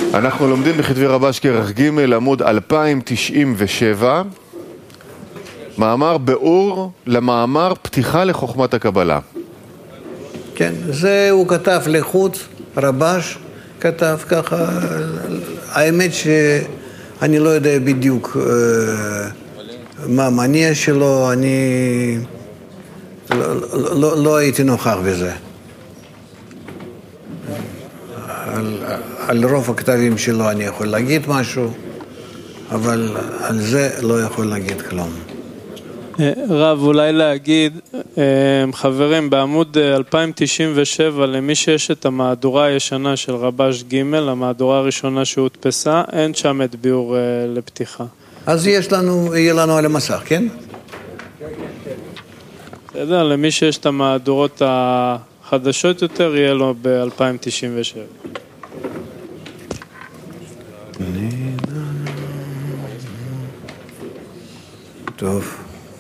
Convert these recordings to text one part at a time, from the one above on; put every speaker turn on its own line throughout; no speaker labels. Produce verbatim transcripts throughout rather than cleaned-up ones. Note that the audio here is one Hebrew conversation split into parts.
אנחנו לומדים בכתבי רבש כרך ג' עמוד אלפיים תשעים ושבע, מאמר באור למאמר פתיחה לחוכמת הקבלה.
כן, זה הוא כתב לחוץ, רבש כתב ככה. האמת שאני לא יודע בדיוק מה המניע שלו, אני לא, לא, לא הייתי נוכח בזה. על, על רוב הכתבים שלו אני יכול להגיד משהו, אבל על זה לא יכול להגיד כלום.
רב, אולי להגיד, חברים, בעמוד אלפיים תשעים ושבע, למי שיש את המהדורה הישנה של רבש ג', המהדורה הראשונה שהודפסה, אין שם את ביאור לפתיחה.
אז יש לנו, יהיה לנו על המסך, כן?
בסדר, למי שיש את המהדורות החדשות יותר, יהיה לו ב-אלפיים תשעים ושבע.
טוב.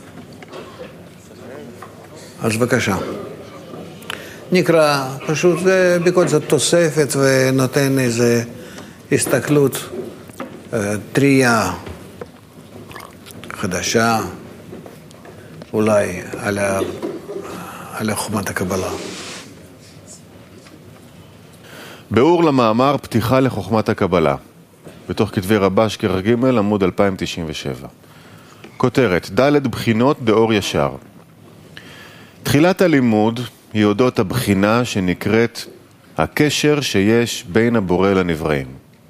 אז בבקשה. נקרא, פשוט זה בכל זאת תוספת ונותן איזו הסתכלות, טריה חדשה, אולי על, ה, על חוכמת הקבלה.
באור למאמר פתיחה לחוכמת הקבלה, בתוך כתבי רבש כרך ג' עמוד אלפיים תשעים ושבע. כותרת, ד' בחינות באור ישר. תחילת הלימוד היא אודות הבחינה שנקראת הקשר שיש בין הבורא לנבראים.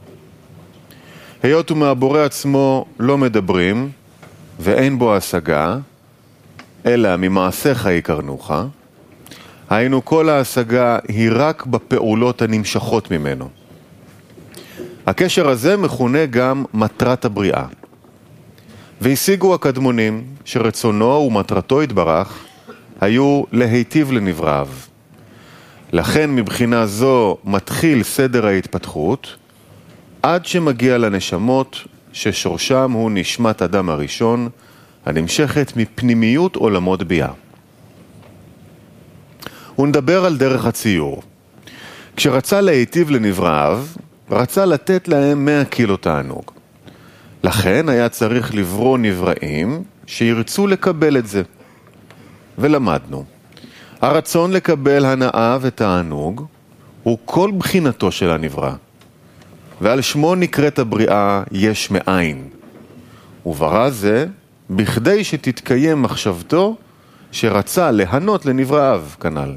היות ומהבורא עצמו לא מדברים ואין בו השגה, אלא ממעשיך יקרנוך, היינו כל ההשגה היא רק בפעולות הנמשכות ממנו. הקשר הזה מכונה גם מטרת הבריאה. והשיגו הקדמונים שרצונו ומטרתו התברך היו להיטיב לנבראיו. לכן מבחינה זו מתחיל סדר ההתפתחות עד שמגיע לנשמות ששורשם הוא נשמת אדם הראשון הנמשכת מפנימיות עולמות ביאה. הוא נדבר על דרך הציור. כשרצה להיטיב לנבראיו רצה לתת להם מאה קילו תענוג. לכן היה צריך לברוא נבראים שירצו לקבל את זה. ולמדנו, הרצון לקבל הנאה ותענוג הוא כל בחינתו של הנברא, ועל שמו נקראת הבריאה יש מאין. וברא זה בכדי שתתקיים מחשבתו שרצה להנות לנבראיו כנ"ל.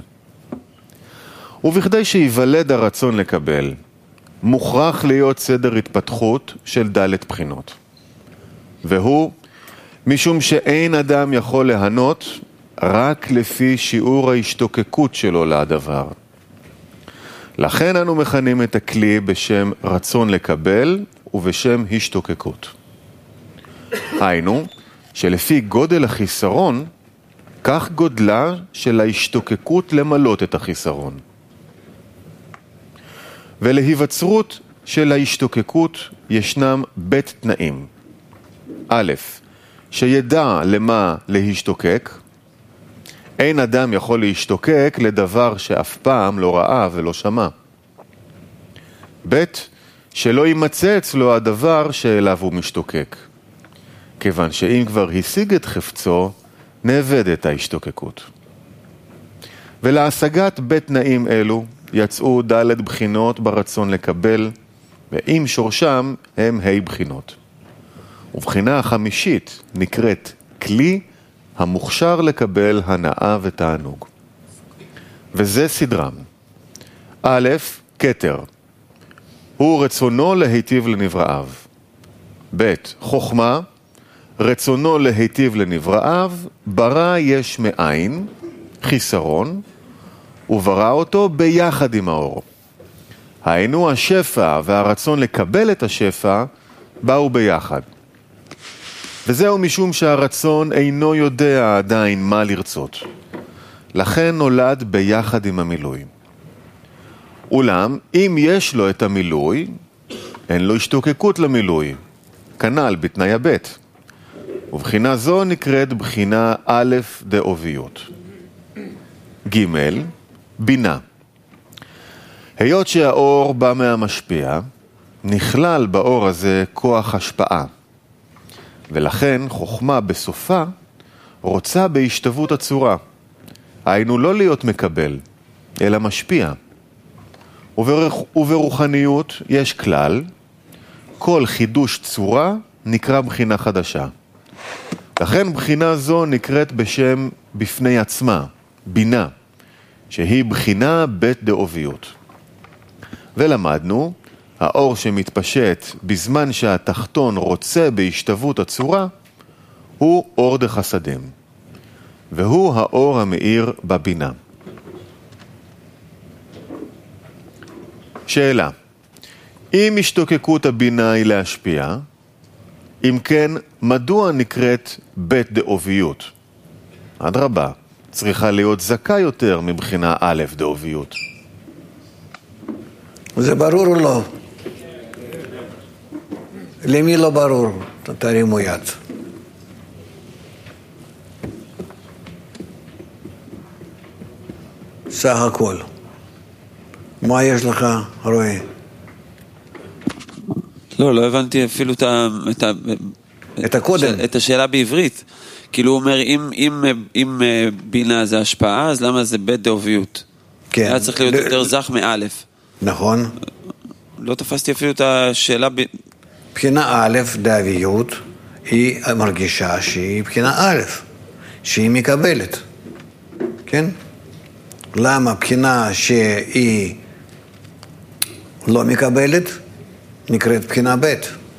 ובכדי שיוולד הרצון לקבל, מוכרח להיות סדר התפתחות של ד' בחינות. והוא, משום שאין אדם יכול להנות רק לפי שיעור ההשתוקקות שלו לדבר. לכן אנו מכנים את הכלי בשם רצון לקבל ובשם השתוקקות. היינו, שלפי גודל החיסרון, כך גודלה של ההשתוקקות למלות את החיסרון. ולהיווצרות של ההשתוקקות ישנם בית תנאים. א', שידע למה להשתוקק. אין אדם יכול להשתוקק לדבר שאף פעם לא ראה ולא שמע. ב', שלא יימצא אצלו הדבר שאליו הוא משתוקק. כיוון שאם כבר השיג את חפצו, נאבדת ההשתוקקות. ולהשגת בית תנאים אלו יצאו ד' בחינות ברצון לקבל, ועם שורשם הם ה' בחינות. ובחינה החמישית נקראת כלי המוכשר לקבל הנאה ותענוג. וזה סדרם. א', כתר. הוא רצונו להיטיב לנבראיו. ב', חוכמה. רצונו להיטיב לנבראיו, ברא יש מאין, חיסרון, וברא אותו ביחד עם האור. היינו השפע והרצון לקבל את השפע באו ביחד. וזהו משום שהרצון אינו יודע עדיין מה לרצות. לכן נולד ביחד עם המילוי. אולם, אם יש לו את המילוי, אין לו השתוקקות למילוי. כנ"ל בתנאי הבית. ובחינה זו נקראת בחינה א' דאוביות. ג' בינה. היות שהאור בא מהמשפיע, נכלל באור הזה כוח השפעה, ולכן חוכמה בסופה רוצה בהשתוות הצורה, היינו לא להיות מקבל, אלא משפיע. וברוח, וברוחניות יש כלל, כל חידוש צורה נקרא בחינה חדשה. לכן בחינה זו נקראת בשם בפני עצמה, בינה, שהיא בחינה בית דאוביות. ולמדנו, האור שמתפשט בזמן שהתחתון רוצה בהשתוות הצורה, הוא אור דחסדים, והוא האור המאיר בבינה. שאלה, אם השתוקקות הבינה היא להשפיע, אם כן, מדוע נקראת בית דאוביות? אדרבה, צריכה להיות זכה יותר מבחינה א' דאוביות.
זה ברור או לא? למי לא ברור? תרימו יד. סך הכל. מה יש לך, רואה?
לא, לא הבנתי אפילו את ה... את ה...
את הקודם.
את השאלה בעברית. כאילו הוא אומר, אם, אם, אם בינה זה השפעה, אז למה זה בית דאוביות?
כן.
היה צריך להיות יותר זך מאלף.
נכון.
לא תפסתי אפילו את השאלה... ב...
בחינה א' דאביות היא מרגישה שהיא בחינה א', שהיא מקבלת. כן? למה בחינה שהיא לא מקבלת נקראת בחינה ב'?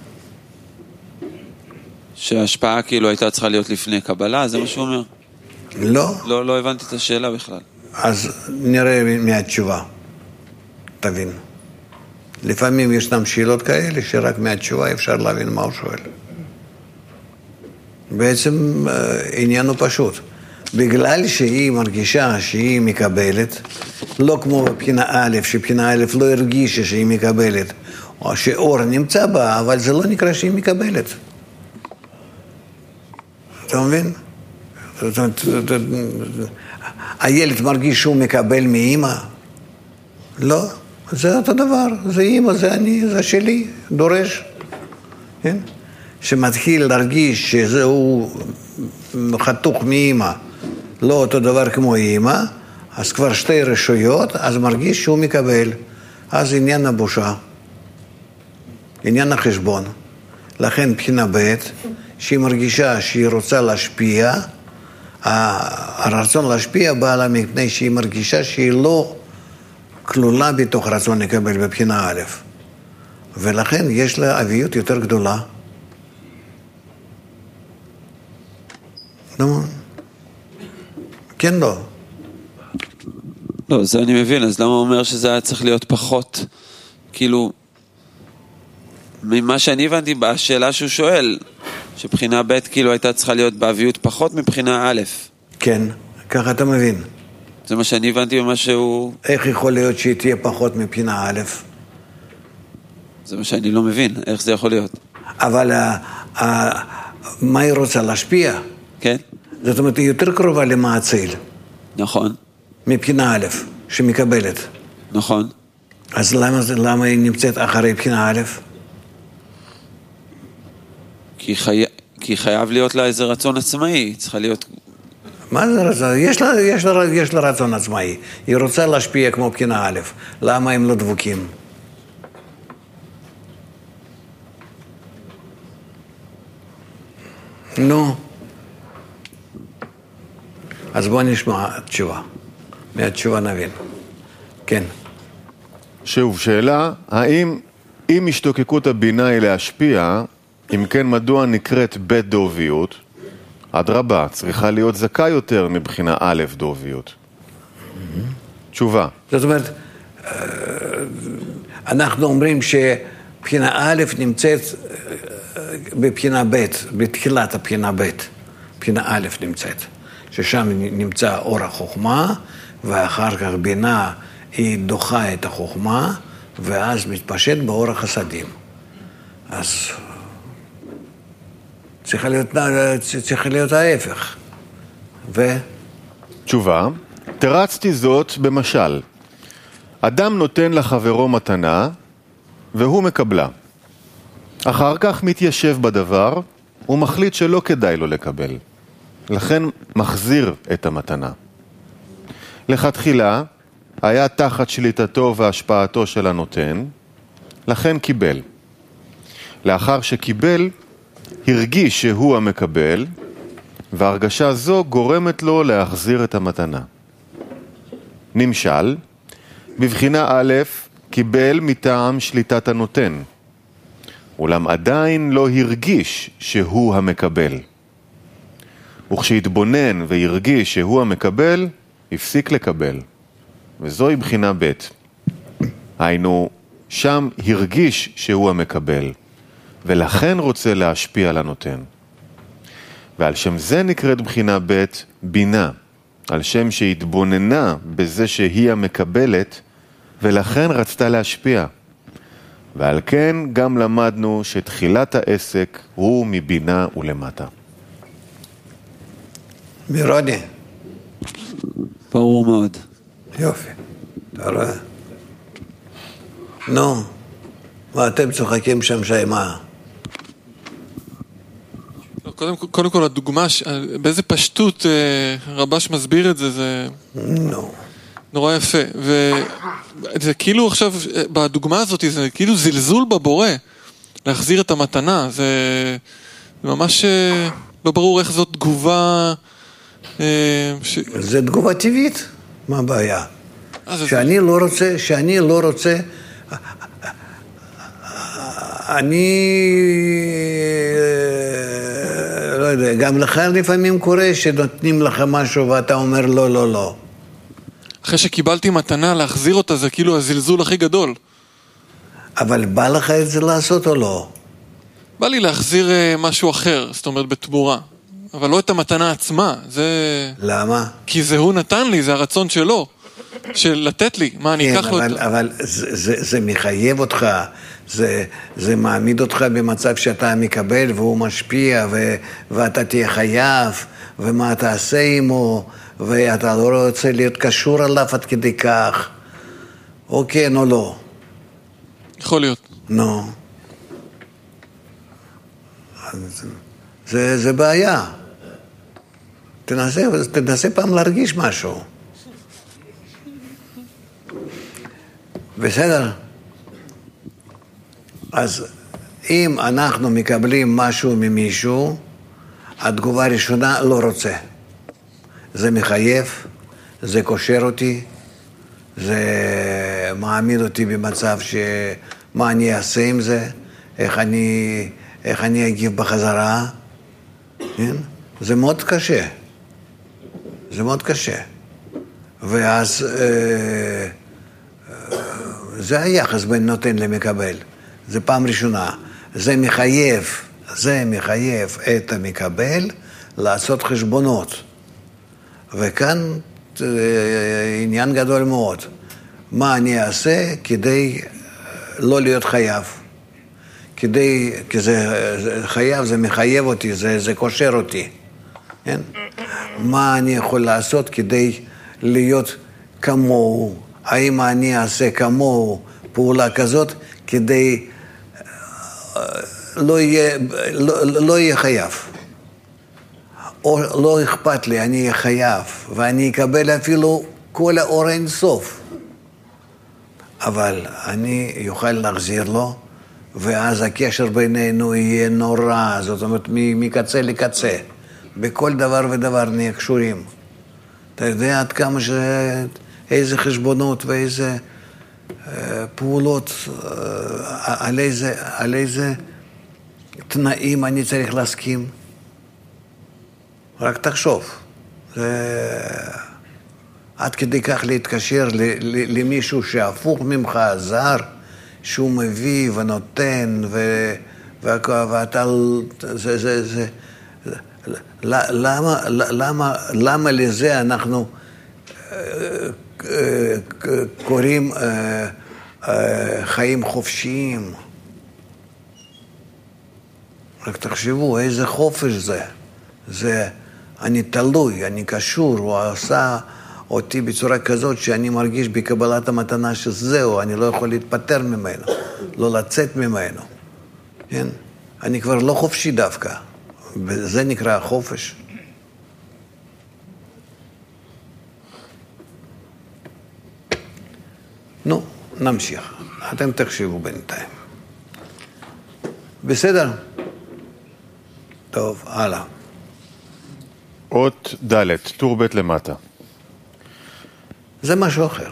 שההשפעה כאילו הייתה צריכה להיות לפני קבלה, זה מה שהוא אומר?
לא.
לא, לא הבנתי את השאלה בכלל.
אז נראה מהתשובה. תבין. לפעמים ישנם שאלות כאלה שרק מהתשובה אפשר להבין מה הוא שואל. בעצם עניין הוא פשוט. בגלל שהיא מרגישה שהיא מקבלת, לא כמו בבחינה א', שבחינה א' לא הרגישה שהיא מקבלת, או שאור נמצא בה, אבל זה לא נקרא שהיא מקבלת. אתה מבין? הילד מרגיש שהוא מקבל מאמא? לא, זה אותו דבר, זה אמא, זה אני, זה שלי, דורש. כן? שמתחיל להרגיש שזהו חתוך מאמא, לא אותו דבר כמו אמא, אז כבר שתי רשויות, אז מרגיש שהוא מקבל. אז עניין הבושה, עניין החשבון. לכן בחינה ב' שהיא מרגישה שהיא רוצה להשפיע, הרצון להשפיע בא לה מפני שהיא מרגישה שהיא לא כלולה בתוך רצון לקבל בבחינה א', ולכן יש לה אביות יותר גדולה. נו, כן לא.
לא, זה אני מבין, אז למה הוא אומר שזה היה צריך להיות פחות, כאילו, ממה שאני הבנתי בשאלה שהוא שואל, שבחינה ב' כאילו הייתה צריכה להיות באביות פחות מבחינה א'.
כן, ככה אתה מבין.
זה מה שאני הבנתי במה שהוא...
איך יכול להיות שהיא תהיה פחות מבחינה א'?
זה מה שאני לא מבין, איך זה יכול להיות.
אבל ה, ה, מה היא רוצה להשפיע?
כן.
זאת אומרת, היא יותר קרובה למעציל.
נכון.
מבחינה א', שמקבלת.
נכון.
אז למה, למה היא נמצאת אחרי בחינה א'?
כי, חי... כי חייב להיות לה איזה רצון עצמאי, היא צריכה להיות...
מה זה רצון? יש לה, יש לה, יש לה רצון עצמאי. היא רוצה להשפיע כמו בחינה א'. למה הם לא דבוקים? נו. אז בוא נשמע תשובה. מהתשובה נבין. כן.
שוב, שאלה, האם אם השתוקקות הבינה היא להשפיע, אם כן מדוע נקראת בית דאוביות? אדרבה, צריכה להיות זכה יותר מבחינה א' דאוביות. תשובה.
זאת אומרת, אנחנו אומרים שבחינה א' נמצאת בבחינה ב', בתחילת הבחינה ב', בחינה א' נמצאת, ששם נמצא אור החוכמה, ואחר כך בינה היא דוחה את החוכמה, ואז מתפשט באור החסדים. אז צריך להיות, צריך להיות ההפך. ו...
תשובה, תרצתי זאת במשל. אדם נותן לחברו מתנה, והוא מקבלה. אחר כך מתיישב בדבר ומחליט שלא כדאי לו לקבל. לכן מחזיר את המתנה. לכתחילה היה תחת שליטתו והשפעתו של הנותן, לכן קיבל. לאחר שקיבל, הרגיש שהוא המקבל, והרגשה זו גורמת לו להחזיר את המתנה. נמשל, בבחינה א' קיבל מטעם שליטת הנותן, אולם עדיין לא הרגיש שהוא המקבל. וכשהתבונן והרגיש שהוא המקבל, הפסיק לקבל. וזוהי בחינה ב'. היינו, שם הרגיש שהוא המקבל, ולכן רוצה להשפיע על הנותן. ועל שם זה נקראת בחינה ב' בינה, על שם שהתבוננה בזה שהיא המקבלת, ולכן רצתה להשפיע. ועל כן גם למדנו שתחילת העסק הוא מבינה ולמטה.
מירוני.
ברור מאוד.
יופי, אתה רואה? נו, מה אתם צוחקים שם שמה?
קודם, קודם כל הדוגמה, באיזה פשטות רבש מסביר את זה, זה
נו.
נורא יפה. וזה כאילו עכשיו, בדוגמה הזאת, זה כאילו זלזול בבורא, להחזיר את המתנה. זה, זה ממש לא ברור איך זאת תגובה... ש...
זה תגובה טבעית, מה הבעיה? שאני לא רוצה, שאני לא רוצה, אני לא יודע, גם לך לפעמים קורה שנותנים לך משהו ואתה אומר לא, לא, לא.
אחרי שקיבלתי מתנה להחזיר אותה, זה כאילו הזלזול הכי גדול.
אבל בא לך את זה לעשות או לא?
בא לי להחזיר משהו אחר, זאת אומרת בתמורה. אבל לא את המתנה עצמה, זה...
למה?
כי זה הוא נתן לי, זה הרצון שלו, של לתת לי, מה אני
כן,
אקח לו...
אבל, אבל זה, זה, זה מחייב אותך, זה, זה מעמיד אותך במצב שאתה מקבל והוא משפיע, ו, ואתה תהיה חייב, ומה אתה עושה עמו, ואתה לא רוצה להיות קשור עליו עד כדי כך, או כן או לא.
יכול להיות.
נו. זה, זה בעיה. תנסה, תנסה פעם להרגיש משהו. בסדר? אז אם אנחנו מקבלים משהו ממישהו, התגובה הראשונה לא רוצה. זה מחייב, זה קושר אותי, זה מעמיד אותי במצב שמה אני אעשה עם זה, איך אני, איך אני אגיב בחזרה. כן? זה מאוד קשה. זה מאוד קשה. ואז אה, אה, זה היחס בין נותן למקבל. זה פעם ראשונה. זה מחייב, זה מחייב את המקבל לעשות חשבונות. וכאן אה, עניין גדול מאוד. מה אני אעשה כדי לא להיות חייב? כדי, כי זה חייב, זה מחייב אותי, זה, זה קושר אותי. כן? מה אני יכול לעשות כדי להיות כמוהו? האם אני אעשה כמוהו פעולה כזאת כדי לא יהיה, לא, לא יהיה חייב? או לא אכפת לי, אני אהיה חייב, ואני אקבל אפילו כל האור אין סוף. אבל אני יוכל להחזיר לו, ואז הקשר בינינו יהיה נורא, זאת אומרת, מקצה לקצה. בכל דבר ודבר נהיה קשורים. אתה יודע עד כמה ש... איזה חשבונות ואיזה אה, פעולות, אה, על, איזה, על איזה תנאים אני צריך להסכים. רק תחשוב. זה... עד כדי כך להתקשר ל, ל, למישהו שהפוך ממך, זר, שהוא מביא ונותן, ו, ו, ואתה... זה... זה, זה למה, למה, למה לזה אנחנו קוראים חיים חופשיים? רק תחשבו איזה חופש זה. זה אני תלוי, אני קשור, הוא עשה, אותי בצורה כזאת שאני מרגיש בקבלת המתנה שזהו, אני לא יכול להתפטר ממנו, לא לצאת ממנו. כן? אני כבר לא חופשי דווקא, וזה נקרא חופש. נו, נמשיך. אתם תחשבו בינתיים. בסדר? טוב, הלאה.
אות ד', טור ב' למטה.
זה משהו אחר.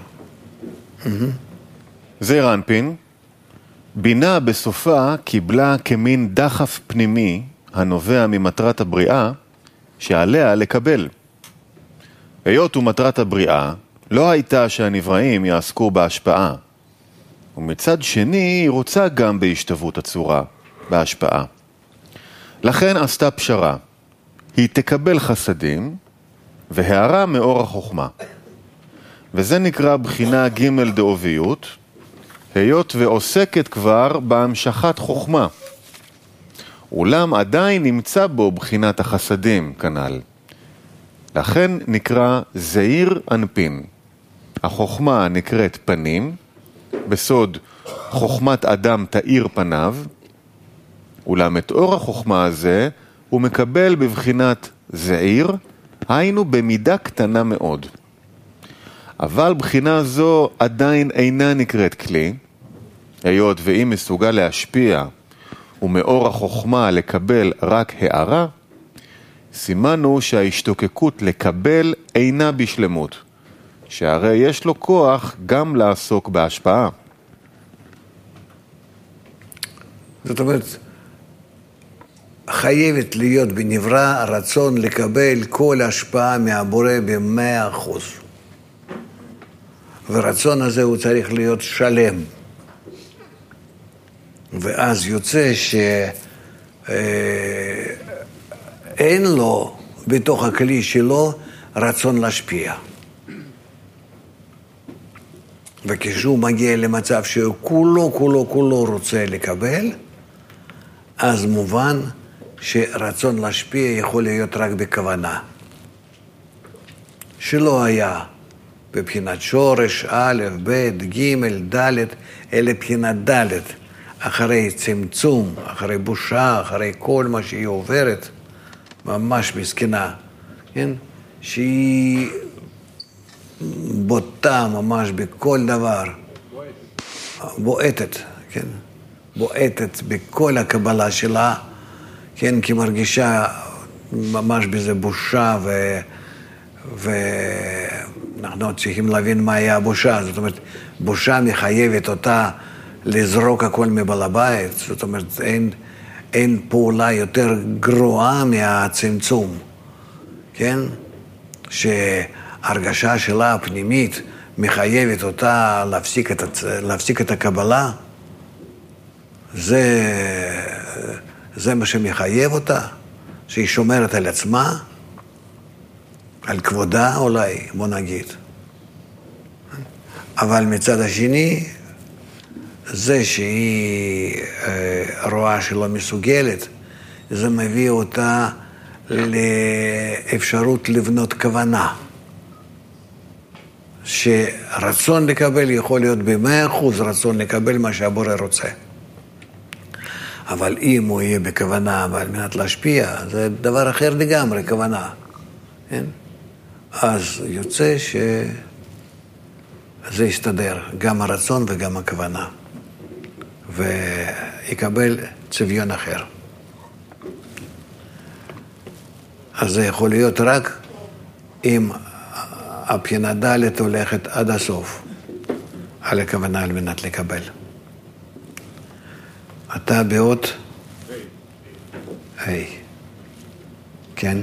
זעיר אנפין, בינה בסופה קיבלה כמין דחף פנימי הנובע ממטרת הבריאה שעליה לקבל. היות ומטרת הבריאה לא הייתה שהנבראים יעסקו בהשפעה, ומצד שני היא רוצה גם בהשתוות הצורה, בהשפעה. לכן עשתה פשרה, היא תקבל חסדים והערה מאור החוכמה. וזה נקרא בחינה ג' דאוביות, היות ועוסקת כבר בהמשכת חוכמה. אולם עדיין נמצא בו בחינת החסדים כנ"ל. לכן נקרא זעיר אנפין. החוכמה נקראת פנים, בסוד חוכמת אדם תאיר פניו, אולם את אור החוכמה הזה הוא מקבל בבחינת זעיר, היינו במידה קטנה מאוד. אבל בחינה זו עדיין אינה נקראת כלי, היות ואם מסוגל להשפיע ומאור החוכמה לקבל רק הערה, סימנו שההשתוקקות לקבל אינה בשלמות, שהרי יש לו כוח גם לעסוק בהשפעה.
זאת אומרת, חייבת להיות בנברא רצון לקבל כל השפעה מהבורא במאה אחוז. ורצון הזה הוא צריך להיות שלם. ואז יוצא שאין לו בתוך הכלי שלו רצון להשפיע. וכשהוא מגיע למצב שהוא כולו, כולו, כולו רוצה לקבל, אז מובן שרצון להשפיע יכול להיות רק בכוונה. שלא היה בבחינת שורש, א', ב', ג', ד', אלא בחינת ד', אחרי צמצום, אחרי בושה, אחרי כל מה שהיא עוברת, ממש מסכנה, כן? שהיא בוטה ממש בכל דבר, בועטת, כן? בועטת בכל הקבלה שלה, כן? כי מרגישה ממש בזה בושה, ו... ואנחנו צריכים להבין מה היה הבושה. זאת אומרת, בושה מחייבת אותה לזרוק הכל מבעל הבית. זאת אומרת, אין, אין פעולה יותר גרועה מהצמצום, כן? שהרגשה שלה הפנימית מחייבת אותה להפסיק את, להפסיק את הקבלה. זה, זה מה שמחייב אותה, שהיא שומרת על עצמה, על כבודה אולי, בוא נגיד. אבל מצד השני, זה שהיא רואה שלא מסוגלת, זה מביא אותה לאפשרות לבנות כוונה. שרצון לקבל יכול להיות במאה אחוז רצון לקבל מה שהבורא רוצה. אבל אם הוא יהיה בכוונה ועל מנת להשפיע, זה דבר אחר לגמרי, כוונה. כן? אז יוצא שזה יסתדר, גם הרצון וגם הכוונה. ויקבל צביון אחר. אז זה יכול להיות רק אם הבחינה ד' הולכת עד הסוף, על הכוונה על מנת לקבל. אתה באות היי. כן?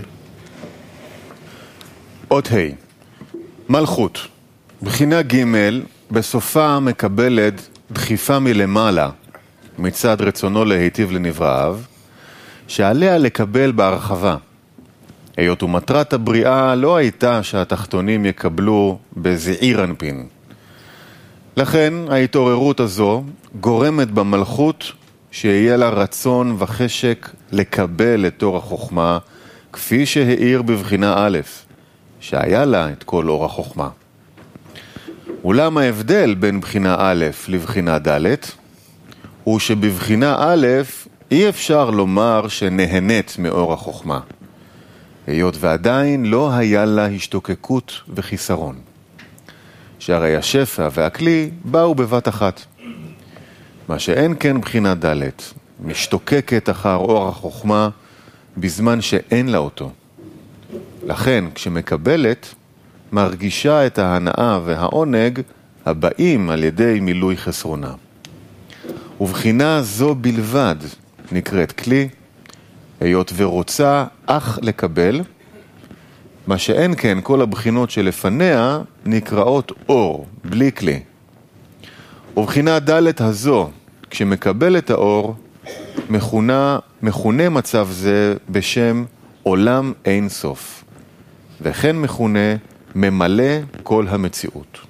אות ה' מלכות. בחינה ג' בסופה מקבלת דחיפה מלמעלה מצד רצונו להיטיב לנבראיו, שעליה לקבל בהרחבה. היות ומטרת הבריאה לא הייתה שהתחתונים יקבלו בזעיר אנפין. לכן ההתעוררות הזו גורמת במלכות שיהיה לה רצון וחשק לקבל את תור החוכמה כפי שהאיר בבחינה א', שהיה לה את כל אור החוכמה. אולם ההבדל בין בחינה א' לבחינה ד' הוא שבבחינה א' אי אפשר לומר שנהנית מאור החוכמה, היות ועדיין לא היה לה השתוקקות וחיסרון. שהרי השפע והכלי באו בבת אחת. מה שאין כן בחינה ד' משתוקקת אחר אור החוכמה בזמן שאין לה אותו. לכן כשמקבלת מרגישה את ההנאה והעונג הבאים על ידי מילוי חסרונה. ובחינה זו בלבד נקראת כלי, היות ורוצה אך לקבל, מה שאין כן כל הבחינות שלפניה נקראות אור, בלי כלי. ובחינה ד' הזו, כשמקבל את האור, מכונה, מכונה מצב זה בשם עולם אין סוף, וכן מכונה ממלא כל המציאות.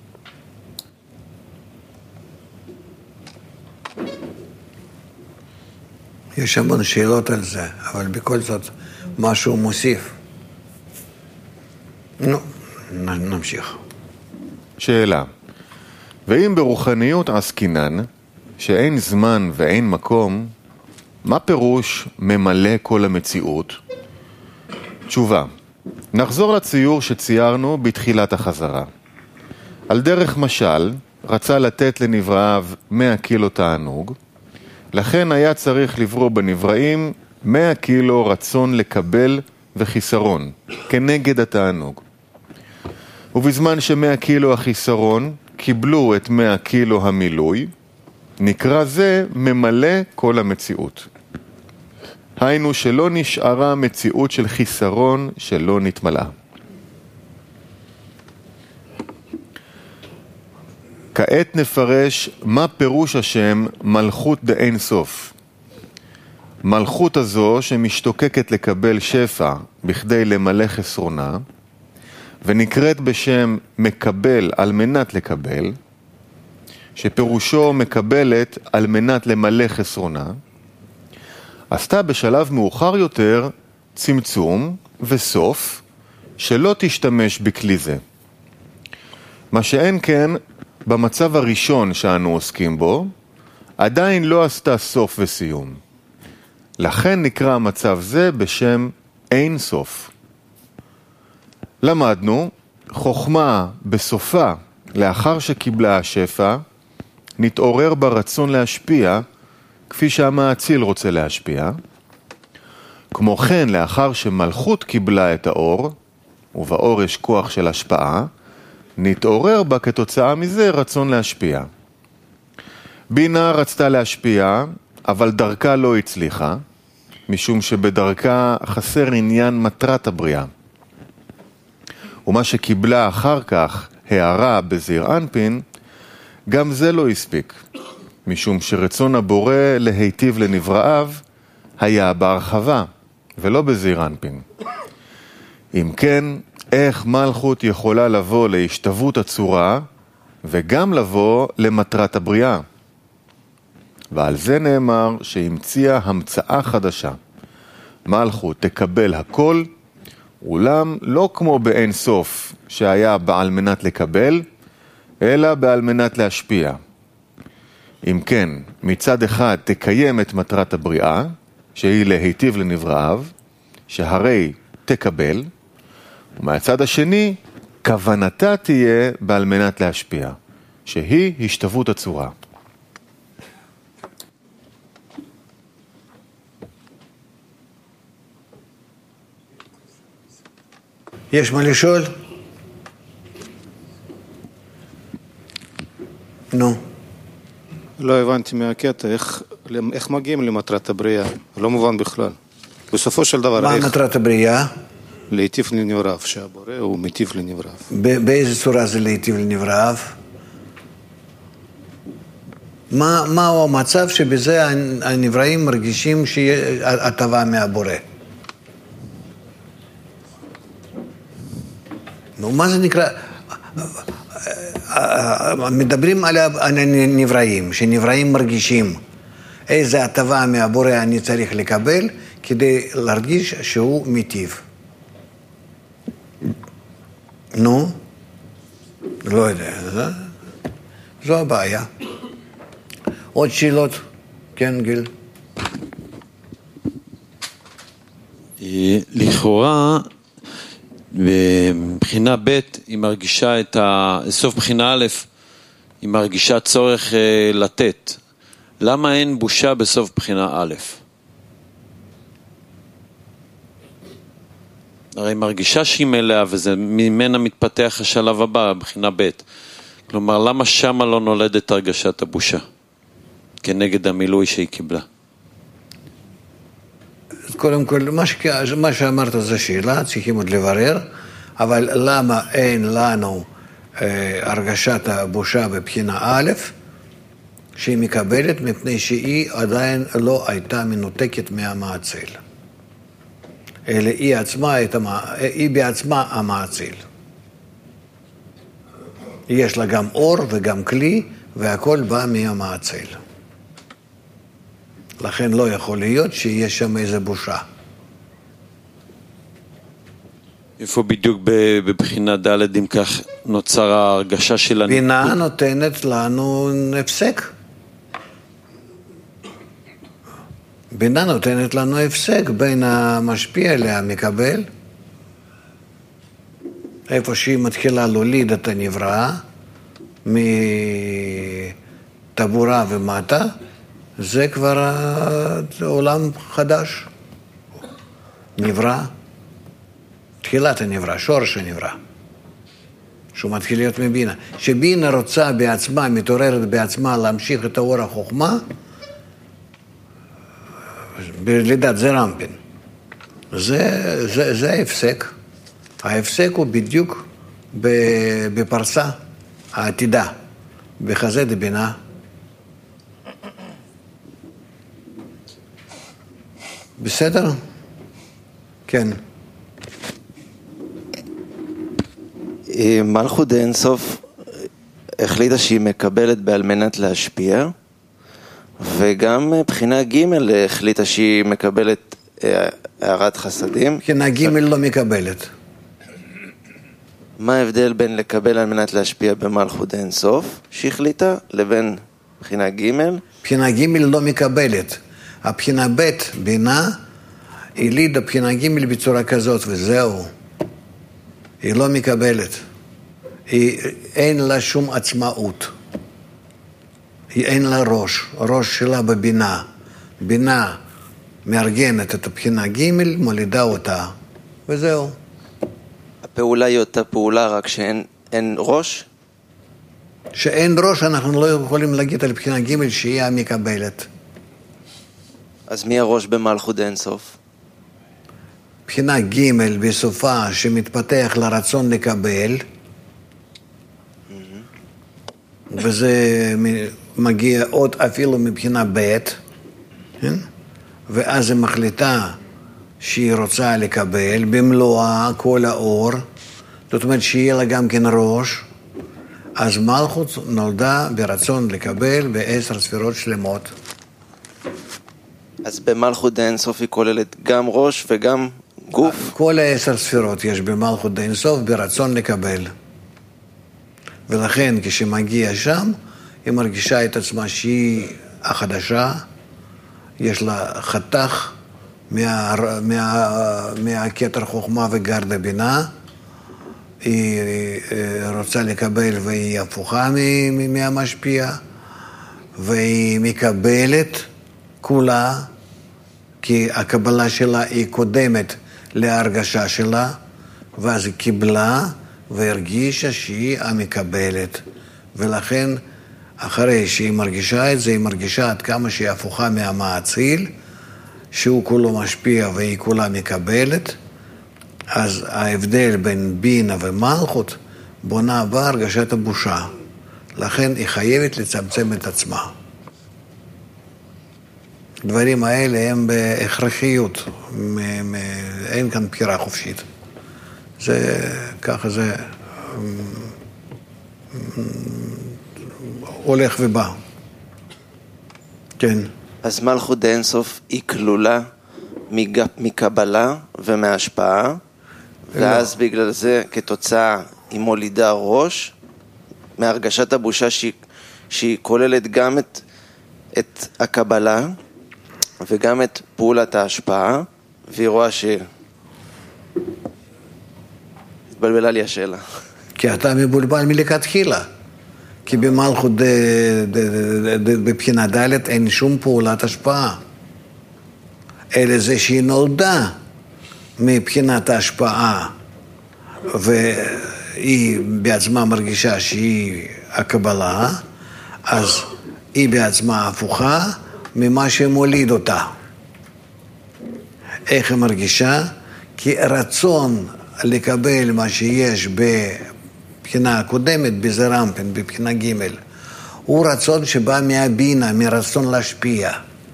יש המון שאלות על זה, אבל בכל זאת משהו מוסיף. נו, נמשיך.
שאלה: ואם ברוחניות עסקינן, שאין זמן ואין מקום, מה פירוש ממלא כל המציאות? תשובה: נחזור לציור שציירנו בתחילת החזרה. על דרך משל, רצה לתת לנבראיו מאה קילו תענוג, לכן היה צריך לברוא בנבראים מאה קילו רצון לקבל וחיסרון, כנגד התענוג. ובזמן שמאה קילו החיסרון קיבלו את מאה קילו המילוי, נקרא זה ממלא כל המציאות. היינו שלא נשארה מציאות של חיסרון שלא נתמלאה. כעת נפרש מה פירוש השם מלכות דאין סוף. מלכות הזו שמשתוקקת לקבל שפע בכדי למלא חסרונה, ונקראת בשם מקבל על מנת לקבל, שפירושו מקבלת על מנת למלא חסרונה, עשתה בשלב מאוחר יותר צמצום וסוף שלא תשתמש בכלי זה. מה שאין כן במצב הראשון שאנו עוסקים בו, עדיין לא עשתה סוף וסיום. לכן נקרא המצב זה בשם אין סוף. למדנו, חוכמה בסופה, לאחר שקיבלה השפע, נתעורר ברצון להשפיע, כפי שהמאציל רוצה להשפיע. כמו כן, לאחר שמלכות קיבלה את האור, ובאור יש כוח של השפעה, נתעורר בה כתוצאה מזה רצון להשפיע. בינה רצתה להשפיע, אבל דרכה לא הצליחה, משום שבדרכה חסר עניין מטרת הבריאה. ומה שקיבלה אחר כך הערה בזעיר אנפין, גם זה לא הספיק, משום שרצון הבורא להיטיב לנבראיו היה בהרחבה ולא בזעיר אנפין. אם כן, איך מלכות יכולה לבוא להשתוות הצורה וגם לבוא למטרת הבריאה? ועל זה נאמר שהמציאה המצאה חדשה. מלכות תקבל הכל, אולם לא כמו באין סוף שהיה בעל מנת לקבל, אלא בעל מנת להשפיע. אם כן, מצד אחד תקיים את מטרת הבריאה, שהיא להיטיב לנבראיו, שהרי תקבל, ומהצד השני, כוונתה תהיה בעל מנת להשפיע, שהיא השתוות הצורה.
יש מה לשאול? נו.
לא הבנתי מהקטע, איך, איך מגיעים למטרת הבריאה? לא מובן בכלל. בסופו של דבר,
מה
איך...
מטרת הבריאה?
להיטיב לנבראיו, שהבורא הוא מיטיב לנבראיו.
באיזה צורה זה להיטיב לנבראיו? מה, מהו המצב שבזה הנבראים מרגישים שיהיה הטבה מהבורא? נו, מה זה נקרא? מדברים על הנבראים, שנבראים מרגישים איזה הטבה מהבורא אני צריך לקבל כדי להרגיש שהוא מיטיב. נו, לא יודע, זה, זו הבעיה. עוד שאלות? כן, גיל.
לכאורה, בבחינה ב' היא מרגישה את ה... סוף בחינה א', היא מרגישה צורך לתת. למה אין בושה בסוף בחינה א'? הרי מרגישה שהיא מלאה, וזה ממנה מתפתח השלב הבא, בחינה ב'. כלומר, למה שמה לא נולדת הרגשת הבושה? כנגד המילוי שהיא קיבלה.
קודם כל, מה, ש... מה שאמרת זה שאלה, צריכים עוד לברר, אבל למה אין לנו אה, הרגשת הבושה בבחינה א', שהיא מקבלת מפני שהיא עדיין לא הייתה מנותקת מהמעציל. אלא היא עצמה, היא בעצמה המעציל. יש לה גם אור וגם כלי, והכל בא מהמעציל. לכן לא יכול להיות שיש שם איזה בושה.
איפה בדיוק בבחינה ד' אם כך נוצר ההרגשה של הניתוק?
בינה נותנת לנו הפסק. בינה נותנת לנו הפסק בין המשפיע למקבל. איפה שהיא מתחילה להוליד את הנברא, מטבורה ומטה, זה כבר עולם חדש. נברא, תחילת הנברא, שורש הנברא. שהוא מתחיל להיות מבינה. שבינה רוצה בעצמה, מתעוררת בעצמה להמשיך את האור החוכמה, בלידת זה רמפין. זה, זה, זה ההפסק. ההפסק הוא בדיוק בפרסה העתידה, בחזה דבינה. בסדר? כן.
מלכות אינסוף החליטה שהיא מקבלת בעל מנת להשפיע, וגם בחינה ג' החליטה שהיא מקבלת הערת חסדים. בחינה
ג' לא מקבלת.
מה ההבדל בין לקבל על מנת להשפיע במלכות אינסוף שהחליטה לבין בחינה ג'?
בחינה ג' לא מקבלת. הבחינה ב' בינה הלידה בחינה ג' בצורה כזאת וזהו. היא לא מקבלת. היא, אין לה שום עצמאות. היא אין לה ראש. ראש שלה בבינה. בינה מארגנת את הבחינה ג' מולידה אותה. וזהו.
הפעולה היא אותה פעולה רק שאין אין ראש?
שאין ראש אנחנו לא יכולים להגיד על בחינה ג' שהיא המקבלת.
אז מי הראש במלכות אינסוף?
בחינה ג' בסופה שמתפתח לרצון לקבל, mm-hmm. וזה מגיע עוד אפילו מבחינה ב', כן? ואז היא מחליטה שהיא רוצה לקבל במלואה כל האור, זאת אומרת שיהיה לה גם כן ראש, אז מלכות נולדה ברצון לקבל בעשר ספירות שלמות.
אז במלכות אינסוף היא כוללת גם ראש וגם גוף?
כל העשר ספירות יש במלכות אינסוף ברצון לקבל. ולכן כשמגיע שם, היא מרגישה את עצמה שהיא החדשה, יש לה חתך מה, מה, מהכתר חוכמה וגרדה בינה, היא רוצה לקבל והיא הפוכה מהמשפיע, והיא מקבלת כולה, כי הקבלה שלה היא קודמת להרגשה שלה, ואז היא קיבלה והרגישה שהיא המקבלת. ולכן, אחרי שהיא מרגישה את זה, היא מרגישה עד כמה שהיא הפוכה מהמעציל, שהוא כולו משפיע והיא כולה מקבלת, אז ההבדל בין בינה ומלכות בונה בהרגשת הבושה. לכן היא חייבת לצמצם את עצמה. הדברים האלה הם בהכרחיות, אין כאן בחירה חופשית. זה, ככה זה הולך ובא. כן.
אז מלכות אינסוף היא כלולה מקבלה ומהשפעה, ואז בגלל זה כתוצאה היא מולידה ראש מהרגשת הבושה שהיא, שהיא כוללת גם את, את הקבלה וגם את פעולת ההשפעה, והיא רואה ש... התבלבלה לי השאלה.
כי אתה מבולבל מלכתחילה. כי במלכות בבחינה ד' אין שום פעולת השפעה. אלא זה שהיא נולדה מבחינת ההשפעה, והיא בעצמה מרגישה שהיא הקבלה, אז היא בעצמה הפוכה ממה שמוליד אותה. איך היא מרגישה? כי רצון לקבל מה שיש בבחינה הקודמת, בזרמפן, בבחינה ג', הוא רצון שבא מהבינה, מרצון להשפיע.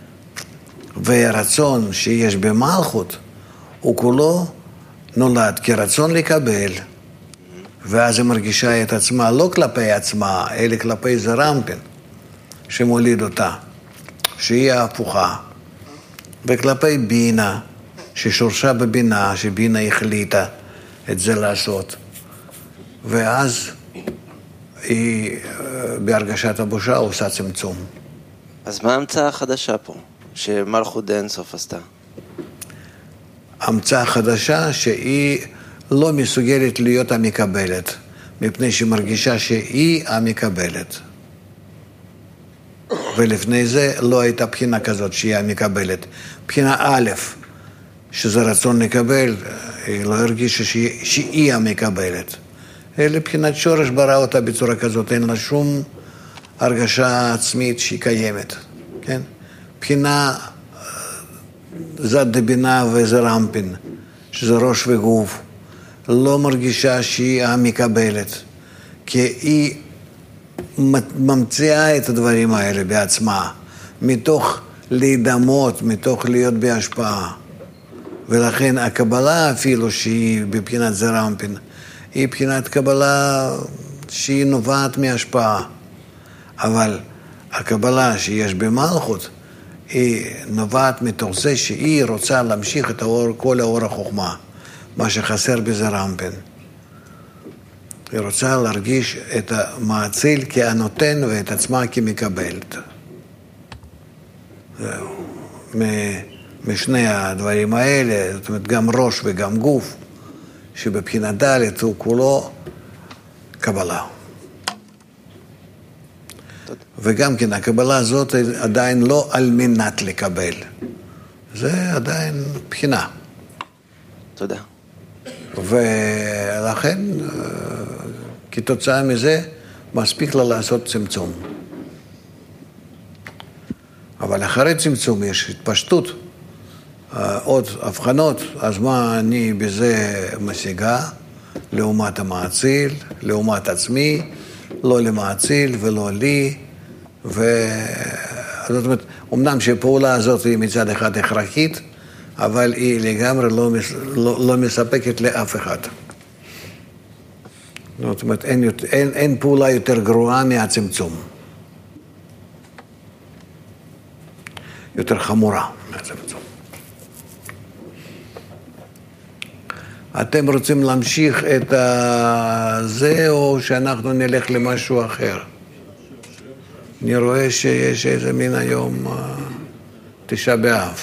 והרצון שיש במלכות הוא כולו נולד כרצון לקבל, ואז היא מרגישה את עצמה לא כלפי עצמה, אלא כלפי זרמפן שמוליד אותה, שהיא ההפוכה, וכלפי בינה ששורשה בבינה, שבינה החליטה את זה לעשות, ואז היא בהרגשת הבושה עושה צמצום.
אז מה ההמצאה החדשה פה שמלכות אין סוף עשתה?
המצאה חדשה שהיא לא מסוגלת להיות המקבלת, מפני שהיא מרגישה שהיא המקבלת. ולפני זה לא הייתה בחינה כזאת שהיא המקבלת. בחינה א', שזה רצון לקבל, היא לא הרגישה שהיא, שהיא המקבלת. אלא בחינת שורש ברא אותה בצורה כזאת, אין לה שום הרגשה עצמית שהיא קיימת. כן? בחינה זד דבינה וזרמפין, שזה ראש וגוף, לא מרגישה שהיא המקבלת, כי היא ממציאה את הדברים האלה בעצמה, מתוך להידמות, מתוך להיות בהשפעה. ולכן הקבלה אפילו שהיא בבחינת זרמפין, היא בחינת קבלה שהיא נובעת מהשפעה. אבל הקבלה שיש במלכות, היא נובעת מתוך זה שהיא רוצה להמשיך את האור, כל האור החוכמה, מה שחסר בזרמפין. היא רוצה להרגיש את המאציל כהנותן ואת עצמה כמקבלת. זהו. משני הדברים האלה, זאת אומרת גם ראש וגם גוף, שבבחינה ד' הוא כולו קבלה. וגם כן, הקבלה הזאת עדיין לא על מנת לקבל. זה עדיין בחינה.
תודה.
ולכן, כתוצאה מזה, מספיק לה לעשות צמצום. אבל אחרי צמצום יש התפשטות, עוד הבחנות, אז מה אני בזה משיגה? לעומת המאציל, לעומת עצמי, לא למאציל ולא לי, זאת אומרת, אמנם שהפעולה הזאת היא מצד אחד הכרחית, אבל היא לגמרי לא, לא, לא מספקת לאף אחד. זאת אומרת, אין, אין, אין פעולה יותר גרועה מהצמצום. יותר חמורה מהצמצום. אתם רוצים להמשיך את זה, או שאנחנו נלך למשהו אחר? אני רואה שיש איזה מין היום תשעה באב.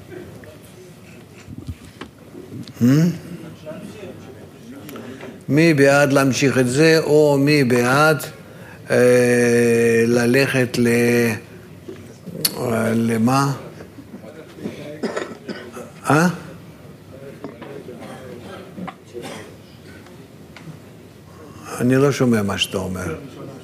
מי בעד להמשיך את זה, או מי בעד אה, ללכת ל... למה? אה? אני לא שומע מה שאתה אומר.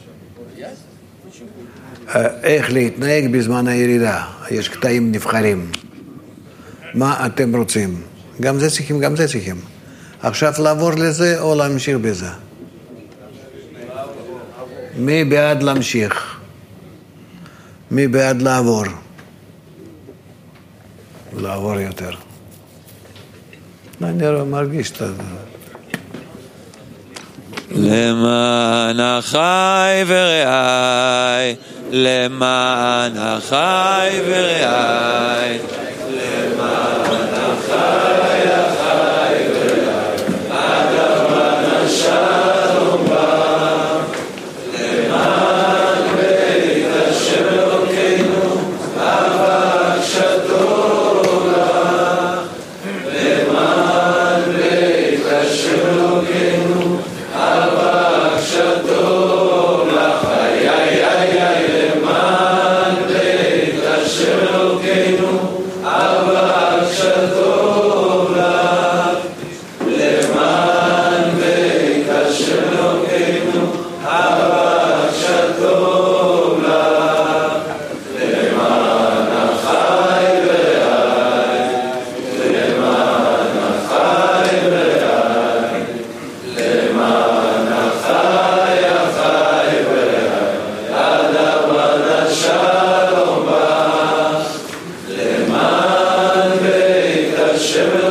איך להתנהג בזמן הירידה. יש קטעים נבחרים. מה אתם רוצים? גם זה צריכים, גם זה צריכים. עכשיו לעבור לזה או להמשיך בזה? מי בעד להמשיך? מי בעד לעבור? לעבור יותר. אני מרגיש את זה.
למען החי ורעי, למען החי ורעי, למען החי, החי ורעי, אדם אנשיו
השם